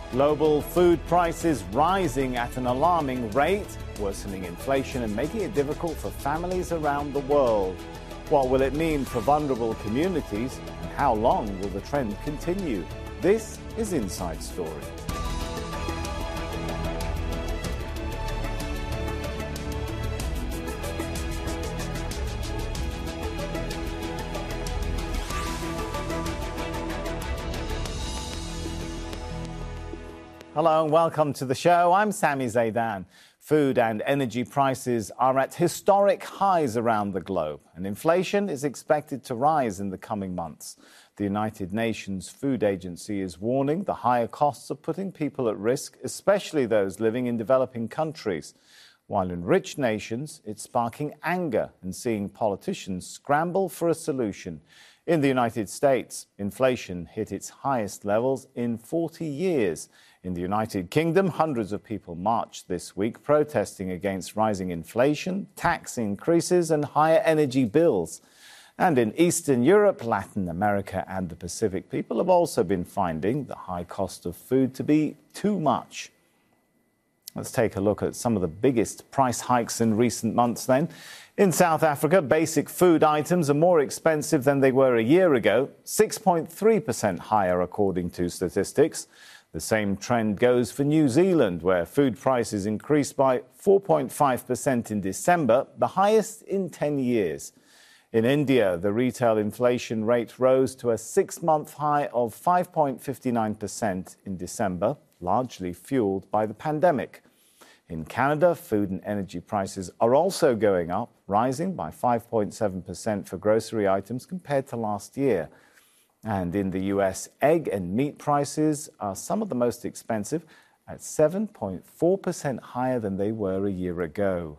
Global food prices rising at an alarming rate, worsening inflation and making it difficult for families around the world. What will it mean for vulnerable communities, and how long will the trend continue? This is Inside Story. Hello and welcome to the show. I'm Sami Zeidan. Food and energy prices are at historic highs around the globe, and inflation is expected to rise in the coming months. The United Nations Food Agency is warning the higher costs are putting people at risk, especially those living in developing countries. While in rich nations, it's sparking anger and seeing politicians scramble for a solution. In the United States, inflation hit its highest levels in 40 years. In the United Kingdom, hundreds of people marched this week protesting against rising inflation, tax increases and higher energy bills. And in Eastern Europe, Latin America and the Pacific, people have also been finding the high cost of food to be too much. Let's take a look at some of the biggest price hikes in recent months then. In South Africa, basic food items are more expensive than they were a year ago, 6.3% higher according to statistics. The same trend goes for New Zealand, where food prices increased by 4.5% in December, the highest in 10 years. In India, the retail inflation rate rose to a 6-month high of 5.59% in December, largely fueled by the pandemic. In Canada, food and energy prices are also going up, rising by 5.7% for grocery items compared to last year. And in the US, egg and meat prices are some of the most expensive, at 7.4% higher than they were a year ago.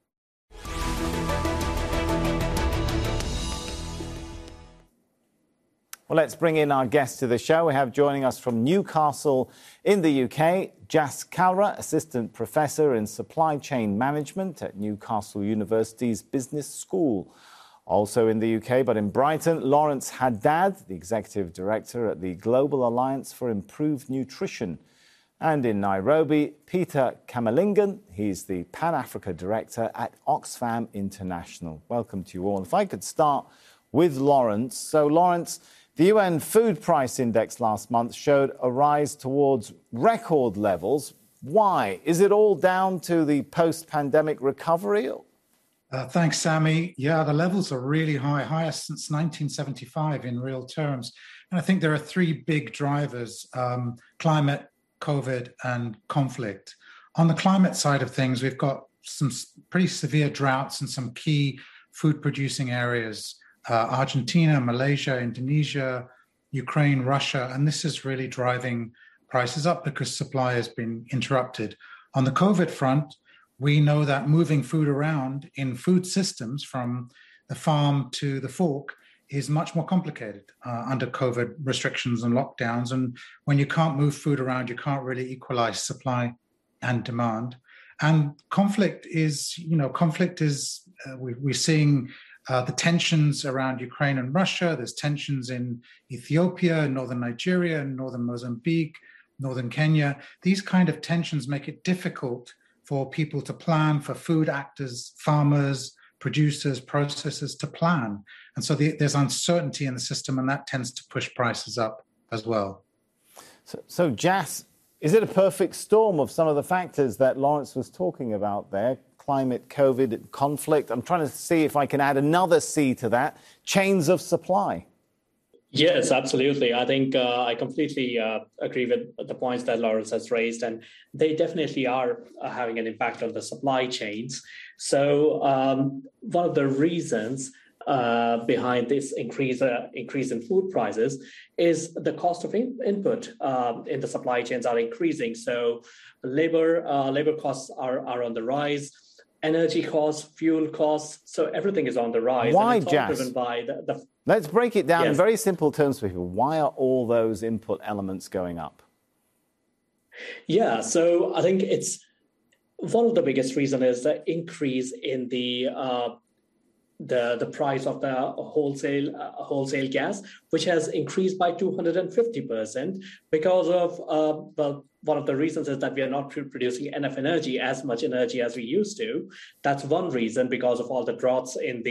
Well, let's bring in our guest to the show. We have joining us from Newcastle in the UK, Jas Kalra, Assistant Professor in Supply Chain Management at Newcastle University's Business School. Also in the UK, but in Brighton, Lawrence Haddad, the Executive Director at the Global Alliance for Improved Nutrition. And in Nairobi, Peter Kamalingan, he's the Pan-Africa Director at Oxfam International. Welcome to you all. If I could start with Lawrence. So, Lawrence, the UN Food Price Index last month showed a rise towards record levels. Why? Is it all down to the post-pandemic recovery? Thanks, Sammy. Yeah, the levels are really high, highest since 1975 in real terms. And I think there are three big drivers, climate, COVID, and conflict. On the climate side of things, we've got some pretty severe droughts in some key food-producing areas, Argentina, Malaysia, Indonesia, Ukraine, Russia, and this is really driving prices up because supply has been interrupted. On the COVID front, we know that moving food around in food systems from the farm to the fork is much more complicated under COVID restrictions and lockdowns. And when you can't move food around, you can't really equalize supply and demand. And conflict is, we're seeing the tensions around Ukraine and Russia. There's tensions in Ethiopia, northern Nigeria, northern Mozambique, northern Kenya. These kind of tensions make it difficult for people to plan, for food actors, farmers, producers, processors to plan. And so there's uncertainty in the system, and that tends to push prices up as well. So Jas, is it a perfect storm of some of the factors that Lawrence was talking about there? Climate, COVID, conflict. I'm trying to see if I can add another C to that. Chains of supply. Yes, absolutely. I think I completely agree with the points that Lawrence has raised, and they definitely are having an impact on the supply chains. So one of the reasons behind this increase in food prices is the cost of input in the supply chains are increasing. So labor costs are on the rise. Energy costs, fuel costs, so everything is on the rise. Why, and it's all Jas? driven by the Let's break it down in Yes. very simple terms for people. Why are all those input elements going up? Yeah, so I think it's one of the biggest reasons is the increase in the price of the wholesale gas, which has increased by 250% because of one of the reasons is that we are not producing enough energy, as much energy as we used to. That's one reason, because of all the droughts in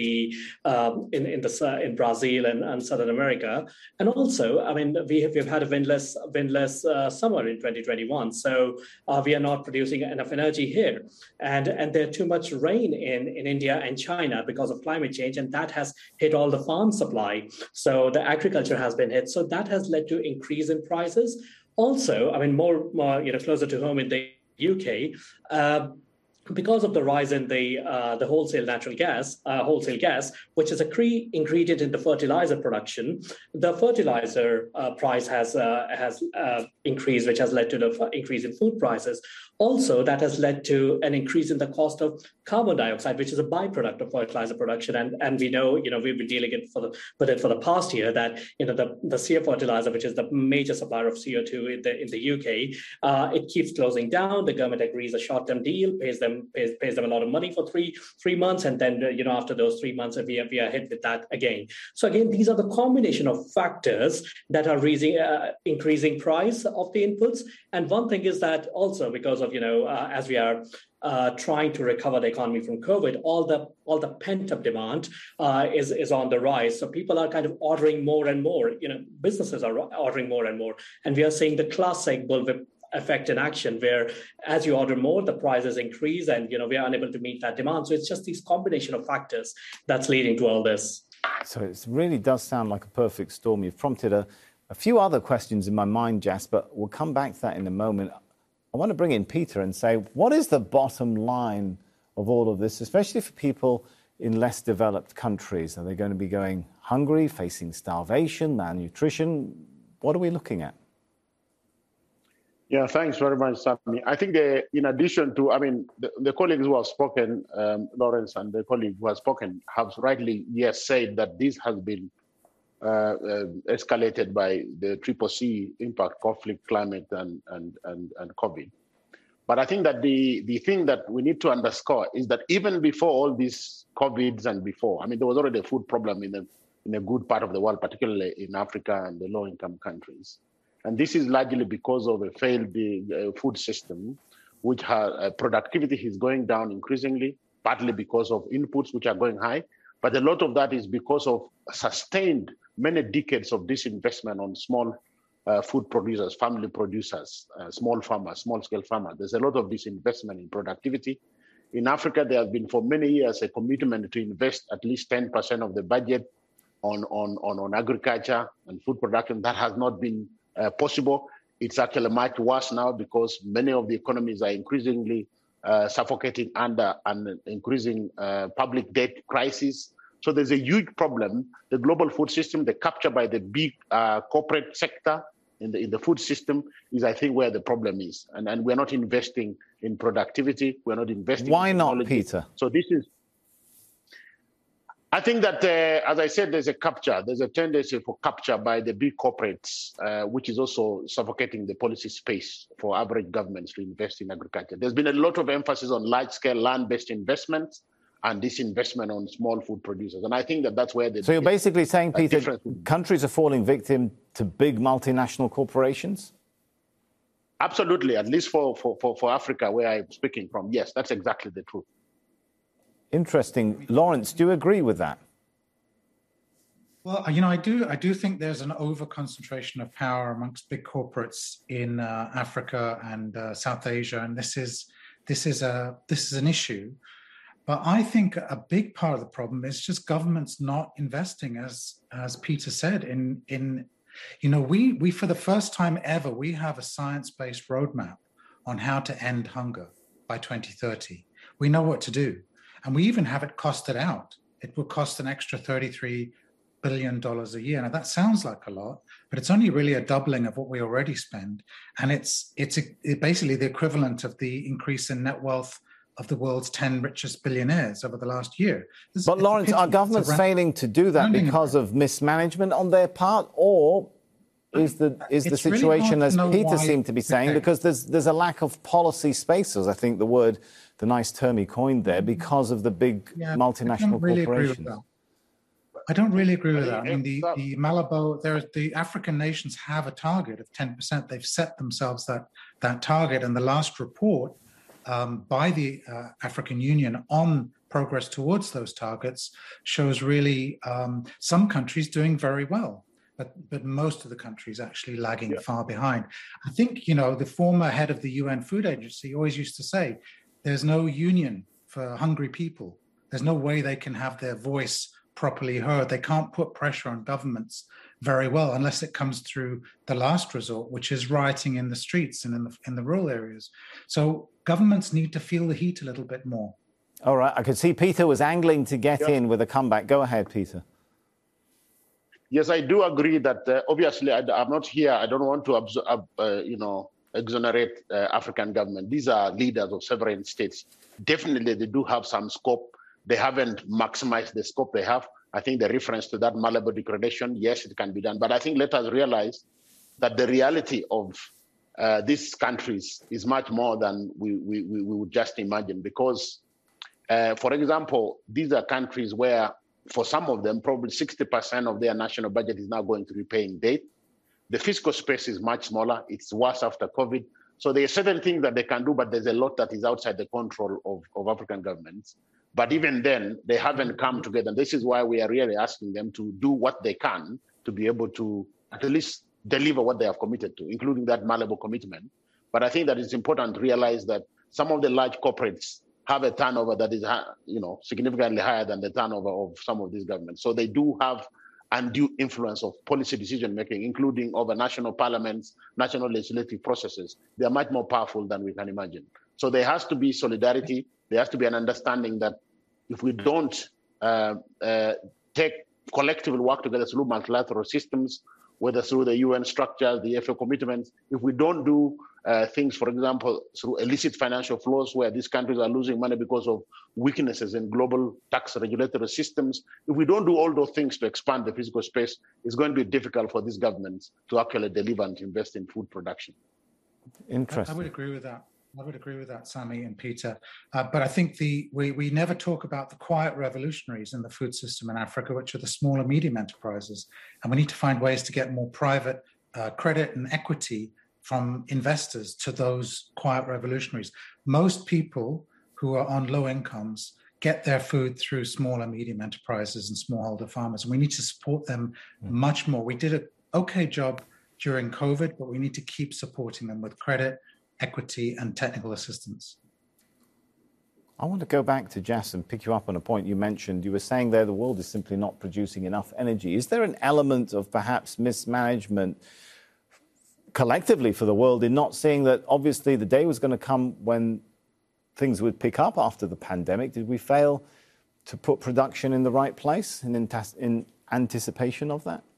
Brazil and Southern America. And also, I mean, we've had a windless summer in 2021, so we are not producing enough energy here, and there's too much rain in India and China because of climate change, and that has hit all the farm supply. So the agriculture has been hit. So that has led to increase in prices. Also, I mean, more closer to home in the UK, because of the rise in the wholesale natural gas, which is a key ingredient in the fertilizer production, the fertilizer price has increased, which has led to the increase in food prices. Also, that has led to an increase in the cost of carbon dioxide, which is a byproduct of fertilizer production. And we know, we've been dealing with it for the past year, that, the SEA fertilizer, which is the major supplier of CO2 in the UK, it keeps closing down. The government agrees a short-term deal, pays them a lot of money for three months. And then, after those 3 months, we are hit with that again. So again, these are the combination of factors that are increasing price of the inputs. And one thing is that also, because of, as we are trying to recover the economy from COVID, all the pent-up demand is on the rise. So people are kind of ordering more and more. Businesses are ordering more and more, and we are seeing the classic bullwhip effect in action, where as you order more, the prices increase, and we are unable to meet that demand. So it's just these combination of factors that's leading to all this. So it really does sound like a perfect storm. You've prompted a few other questions in my mind, Jas, but we'll come back to that in a moment. I want to bring in Peter and say, what is the bottom line of all of this, especially for people in less developed countries? Are they going to be going hungry, facing starvation, malnutrition? What are we looking at? Yeah, thanks very much, Sami. I think in addition to, the colleagues who have spoken, Lawrence and the colleague who has spoken, have rightly, said that this has been escalated by the CCC impact, conflict, climate, and COVID. But I think that the thing that we need to underscore is that even before all these COVIDs and before, there was already a food problem in a good part of the world, particularly in Africa and the low-income countries. And this is largely because of a failed food system, which has productivity is going down increasingly, partly because of inputs which are going high. But a lot of that is because of sustained many decades of disinvestment on small food producers, family producers, small farmers, small-scale farmers. There's a lot of disinvestment in productivity. In Africa, there has been for many years a commitment to invest at least 10% of the budget on agriculture and food production. That has not been possible. It's actually much worse now because many of the economies are increasingly suffocating under an increasing public debt crisis. So there's a huge problem. The global food system, the capture by the big corporate sector in the food system is, I think, where the problem is. And we're not investing in productivity. We're not investing Why in not, Peter? So this is... I think that, as I said, there's a tendency for capture by the big corporates, which is also suffocating the policy space for average governments to invest in agriculture. There's been a lot of emphasis on large-scale land-based investments and disinvestment on small food producers. And I think that that's where So you're basically saying, Peter, countries are falling victim to big multinational corporations? Absolutely, at least for Africa, where I'm speaking from. Yes, that's exactly the truth. Interesting. Lawrence, do you agree with that? Well, I do think there's an over-concentration of power amongst big corporates in Africa and South Asia, and this is an issue. But I think a big part of the problem is just governments not investing, as Peter said. We for the first time ever, we have a science-based roadmap on how to end hunger by 2030. We know what to do. And we even have it costed out. It will cost an extra $33 billion a year. Now, that sounds like a lot, but it's only really a doubling of what we already spend. And it's basically the equivalent of the increase in net wealth of the world's 10 richest billionaires over the last year. But Lawrence, are governments failing to do that because of mismanagement on their part, or is the situation, as Peter seemed to be saying, because there's a lack of policy spaces, I think the nice term he coined there, because of the big multinational corporations? I don't really agree with that. I mean, the Malabo, the African nations have a target of 10%. They've set themselves that target. And the last report by the African Union on progress towards those targets shows really some countries doing very well, but most of the countries actually lagging far behind. I think, the former head of the UN Food Agency always used to say, there's no union for hungry people. There's no way they can have their voice properly heard. They can't put pressure on governments very well unless it comes through the last resort, which is rioting in the streets and in the rural areas. So governments need to feel the heat a little bit more. All right. I could see Peter was angling to get in with a comeback. Go ahead, Peter. Yes, I do agree that obviously I'm not here. I don't want to exonerate African government. These are leaders of sovereign states. Definitely, they do have some scope. They haven't maximized the scope they have. I think the reference to that Malabo Declaration, yes, it can be done. But I think let us realize that the reality of these countries is much more than we would just imagine. Because, for example, these are countries where, for some of them, probably 60% of their national budget is now going to repaying debt. The fiscal space is much smaller. It's worse after COVID. So there are certain things that they can do, but there's a lot that is outside the control of African governments. But even then, they haven't come together. And this is why we are really asking them to do what they can to be able to at least deliver what they have committed to, including that Malabo commitment. But I think that it's important to realize that some of the large corporates have a turnover that is, significantly higher than the turnover of some of these governments. So they do have undue influence of policy decision-making, including over national parliaments, national legislative processes. They are much more powerful than we can imagine. So there has to be solidarity. There has to be an understanding that if we don't take collectively work together through multilateral systems, whether through the UN structures, the FAO commitments, if we don't do things, for example, through illicit financial flows where these countries are losing money because of weaknesses in global tax regulatory systems, if we don't do all those things to expand the physical space, it's going to be difficult for these governments to actually deliver and invest in food production. Interesting. I would agree with that. I would agree with that, Sami and Peter. But I think we never talk about the quiet revolutionaries in the food system in Africa, which are the small and medium enterprises. And we need to find ways to get more private credit and equity from investors to those quiet revolutionaries. Most people who are on low incomes get their food through small and medium enterprises and smallholder farmers. And we need to support them much more. We did an okay job during COVID, but we need to keep supporting them with credit, equity, and technical assistance. I want to go back to Jas and pick you up on a point you mentioned. You were saying there the world is simply not producing enough energy. Is there an element of perhaps mismanagement collectively for the world in not seeing that obviously the day was going to come when things would pick up after the pandemic? Did we fail to put production in the right place in anticipation of that?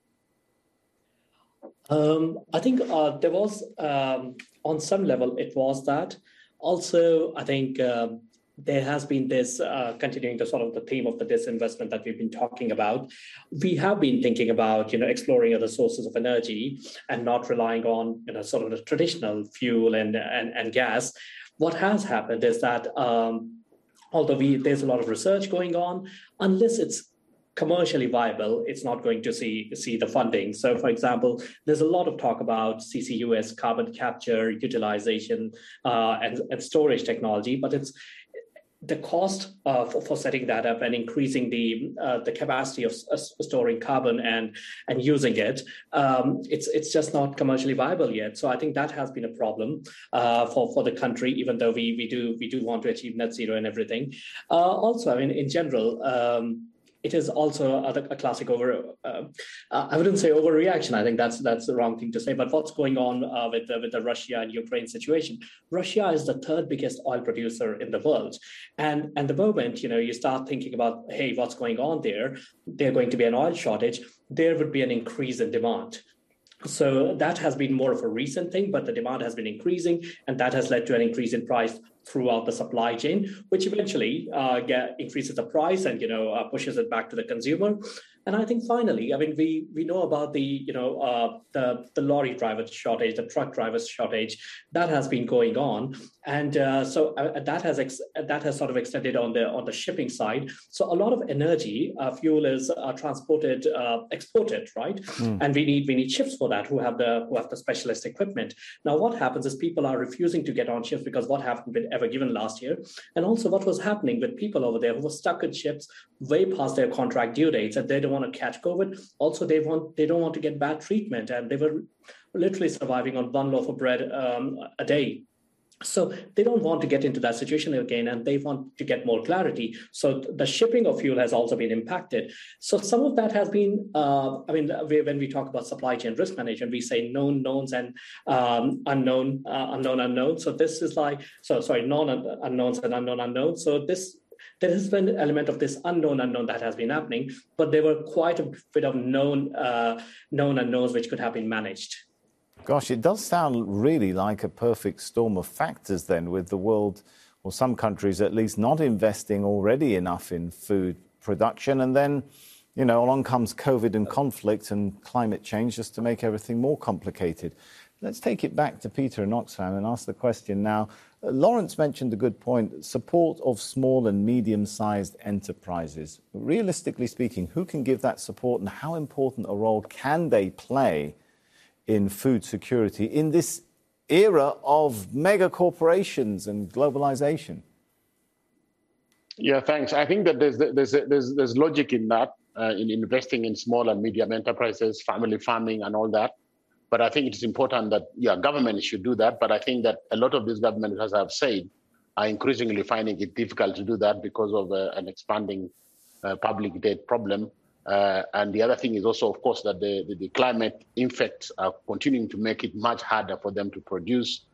I think there was, on some level, it was that. Also, I think there has been this, continuing the sort of the theme of the disinvestment that we've been talking about. We have been thinking about, exploring other sources of energy and not relying on, sort of the traditional fuel and gas. What has happened is that although there's a lot of research going on, unless it's commercially viable, it's not going to see the funding. So, for example, there's a lot of talk about CCUS, carbon capture, utilization, and storage technology, but it's the cost for setting that up and increasing the capacity of storing carbon and using it, it's just not commercially viable yet. So I think that has been a problem for the country, even though we do want to achieve net zero and everything. Also, I mean, in general, it is also a classic I wouldn't say overreaction. I think that's the wrong thing to say. But what's going on with the Russia and Ukraine situation? Russia is the third biggest oil producer in the world. And the moment, you start thinking about, hey, what's going on there? There's going to be an oil shortage. There would be an increase in demand. So that has been more of a recent thing, but the demand has been increasing, and that has led to an increase in price throughout the supply chain, which eventually increases the price and pushes it back to the consumer. And I think finally, I mean, we know about the lorry driver shortage, the truck driver shortage that has been going on, and so that has sort of extended on the shipping side. So a lot of energy, fuel is exported, right? And we need ships for that who have the specialist equipment. Now, what happens is people are refusing to get on ships because what happened with Ever Given last year, and also what was happening with people over there who were stuck in ships way past their contract due dates, and they don't want to catch COVID. Also, they don't want to get bad treatment, and they were literally surviving on one loaf of bread a day. So they don't want to get into that situation again, and they want to get more clarity. So the shipping of fuel has also been impacted. So some of that has been, when we talk about supply chain risk management, we say known knowns and unknown unknowns. So this is known unknowns and unknown unknowns. So there has been an element of this unknown unknown that has been happening, but there were quite a bit of known unknowns which could have been managed. Gosh, it does sound really like a perfect storm of factors then, with the world, or some countries at least, not investing already enough in food production. And then, along comes COVID and conflict and climate change just to make everything more complicated. Let's take it back to Peter in Oxfam and ask the question now. Lawrence mentioned a good point, support of small and medium-sized enterprises. Realistically speaking, who can give that support, and how important a role can they play in food security in this era of mega corporations and globalization? Yeah, thanks. I think that there's logic in that, in investing in small and medium enterprises, family farming and all that. But I think it's important that, governments should do that. But I think that a lot of these governments, as I've said, are increasingly finding it difficult to do that because of an expanding public debt problem. And the other thing is also, of course, that the climate effects are continuing to make it much harder for them to produce.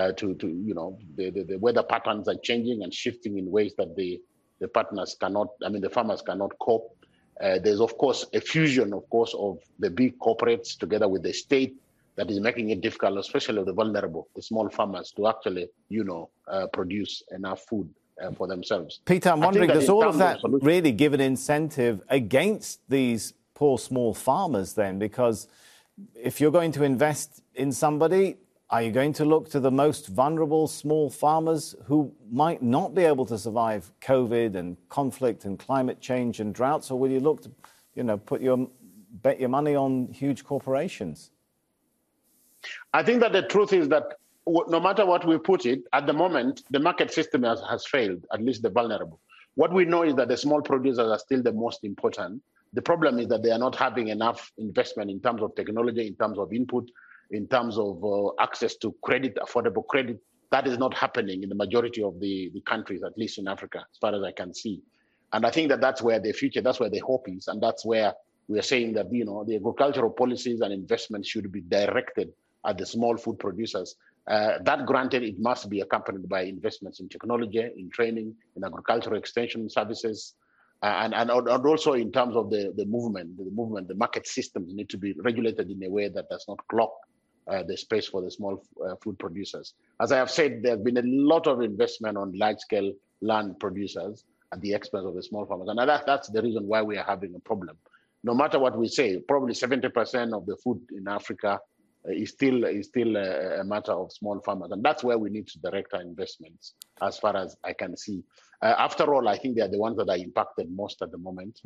The weather patterns are changing and shifting in ways that the farmers cannot cope. There's, of course, a fusion, of course, of the big corporates together with the state that is making it difficult, especially the vulnerable, the small farmers, to actually, produce enough food for themselves. Peter, I'm wondering, does all of that really give an incentive against these poor small farmers then? Because if you're going to invest in somebody, are you going to look to the most vulnerable small farmers who might not be able to survive COVID and conflict and climate change and droughts? Or will you look to, bet your money on huge corporations? I think that the truth is that no matter what we put it, at the moment, the market system has failed, at least the vulnerable. What we know is that the small producers are still the most important. The problem is that they are not having enough investment in terms of technology, in terms of input, in terms of access to credit, affordable credit. That is not happening in the majority of the countries, at least in Africa, as far as I can see. And I think that that's where the future, that's where the hope is. And that's where we are saying that, the agricultural policies and investments should be directed at the small food producers. That granted, it must be accompanied by investments in technology, in training, in agricultural extension services, and also in terms of the movement, the market systems need to be regulated in a way that does not clog the space for the small food producers. As I have said, there has been a lot of investment on large-scale land producers at the expense of the small farmers, and that's the reason why we are having a problem. No matter what we say, probably 70% of the food in Africa is still a matter of small farmers, and that's where we need to direct our investments, as far as I can see. After all, I think they are the ones that are impacted most at the moment.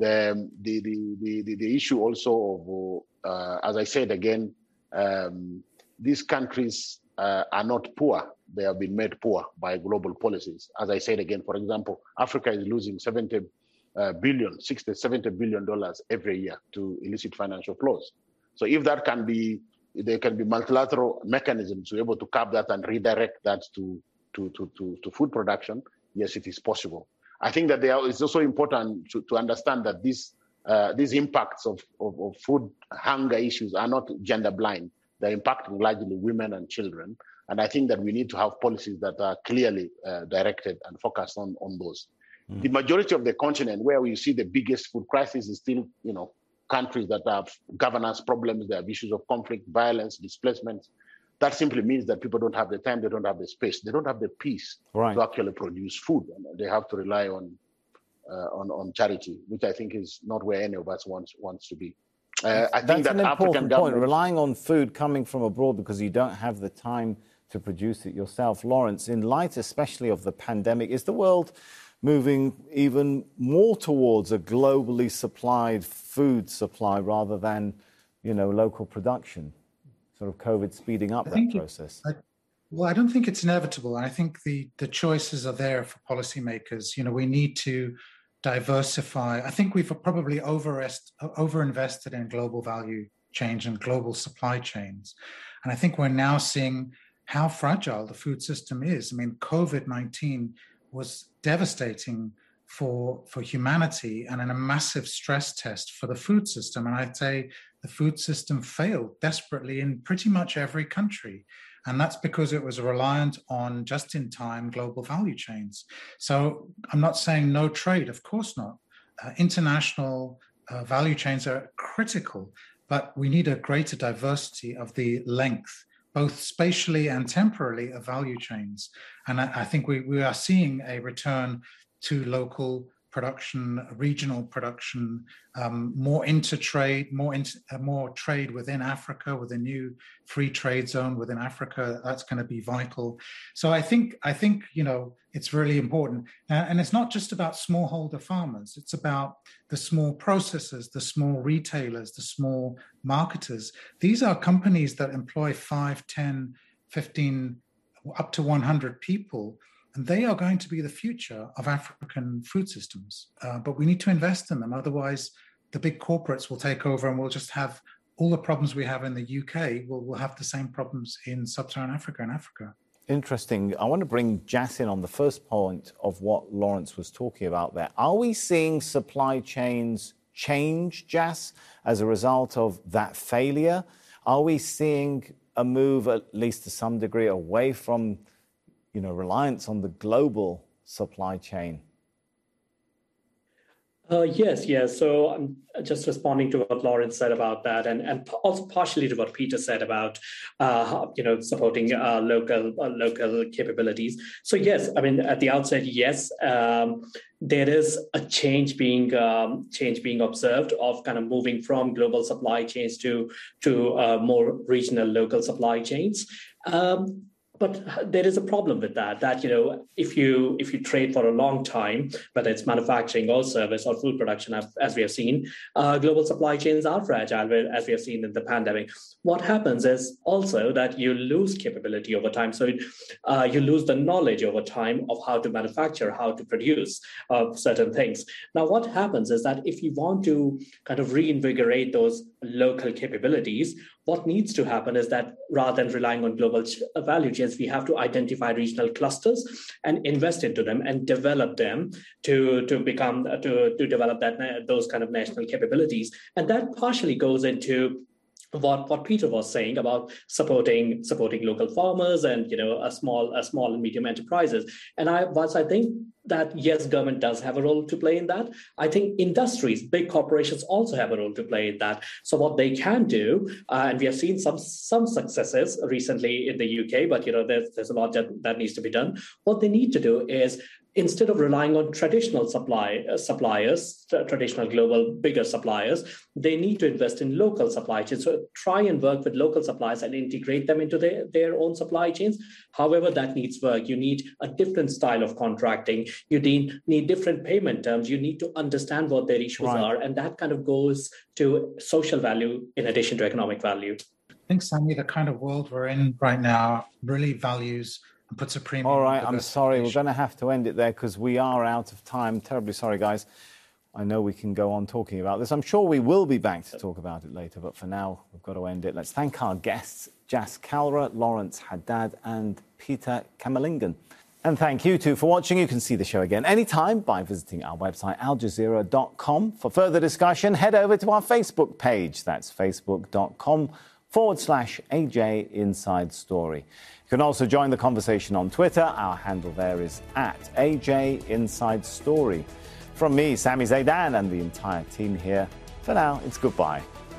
The issue also of, as I said again, these countries are not poor; they have been made poor by global policies. As I said again, for example, Africa is losing $70 billion every year to illicit financial flows. So if that can be, there can be multilateral mechanisms to be able to cap that and redirect that to food production. Yes, it is possible. I think that it's also important to understand that these impacts of food hunger issues are not gender blind. They're impacting largely women and children. And I think that we need to have policies that are clearly directed and focused on those. The majority of the continent where we see the biggest food crisis is still, countries that have governance problems, they have issues of conflict, violence, displacement. That simply means that people don't have the time, they don't have the space, they don't have the peace to actually produce food. And they have to rely on on charity, which I think is not where any of us wants to be. I think that's that an African important point. Relying on food coming from abroad because you don't have the time to produce it yourself. Lawrence, in light especially of the pandemic, is the world moving even more towards a globally supplied food supply rather than, local production? Sort of COVID speeding up that process. I don't think it's inevitable. I think the choices are there for policymakers. We need to diversify. I think we've probably overinvested in global value chains and global supply chains. And I think we're now seeing how fragile the food system is. I mean, COVID-19 was devastating for humanity and a massive stress test for the food system. And I'd say the food system failed desperately in pretty much every country. And that's because it was reliant on just-in-time global value chains. So I'm not saying no trade, of course not. International value chains are critical, but we need a greater diversity of the length, both spatially and temporally, of value chains. And I think we are seeing a return to local production, regional production, more intertrade, more trade within Africa, with a new free trade zone within Africa. That's going to be vital. So I think it's really important, and it's not just about smallholder farmers. It's about the small processors, the small retailers, the small marketers. These are companies that employ 5, 10, 15, up to 100 people. And they are going to be the future of African food systems. But we need to invest in them. Otherwise, the big corporates will take over and we'll just have all the problems we have in the UK. We'll have the same problems in sub-Saharan Africa and Africa. Interesting. I want to bring Jas in on the first point of what Lawrence was talking about there. Are we seeing supply chains change, Jas, as a result of that failure? Are we seeing a move, at least to some degree, away from reliance on the global supply chain? Yes. So I'm just responding to what Lawrence said about that, and also partially to what Peter said about supporting local capabilities. So yes, I mean at the outset, yes, there is a change being observed of kind of moving from global supply chains to more regional local supply chains. But there is a problem with that if you trade for a long time, whether it's manufacturing or service or food production, as we have seen, global supply chains are fragile, as we have seen in the pandemic. What happens is also that you lose capability over time. So you lose the knowledge over time of how to manufacture, how to produce certain things. Now, what happens is that if you want to kind of reinvigorate those local capabilities, what needs to happen is that rather than relying on global value chains, we have to identify regional clusters and invest into them and develop them to develop those kind of national capabilities. And that partially goes into what Peter was saying about supporting local farmers and small and medium enterprises. And whilst I think that yes, government does have a role to play in that, I think industries, big corporations also have a role to play in that. So what they can do, and we have seen some successes recently in the UK, but there's a lot that needs to be done. What they need to do is, instead of relying on traditional suppliers, traditional global bigger suppliers, they need to invest in local supply chains. So try and work with local suppliers and integrate them into their own supply chains. However, that needs work. You need a different style of contracting. You need different payment terms. You need to understand what their issues are. And that kind of goes to social value in addition to economic value. I think, Sami, the kind of world we're in right now really values and puts a premium. All right, I'm sorry. We're going to have to end it there because we are out of time. Terribly sorry, guys. I know we can go on talking about this. I'm sure we will be back to talk about it later, but for now, we've got to end it. Let's thank our guests, Jas Kalra, Lawrence Haddad, and Peter Kamalingan. And thank you, too, for watching. You can see the show again anytime by visiting our website, aljazeera.com. For further discussion, head over to our Facebook page. That's facebook.com/AJ Inside Story. You can also join the conversation on Twitter. Our handle there is @AJ Inside Story. From me, Sami Zaidan, and the entire team here, for now, it's goodbye.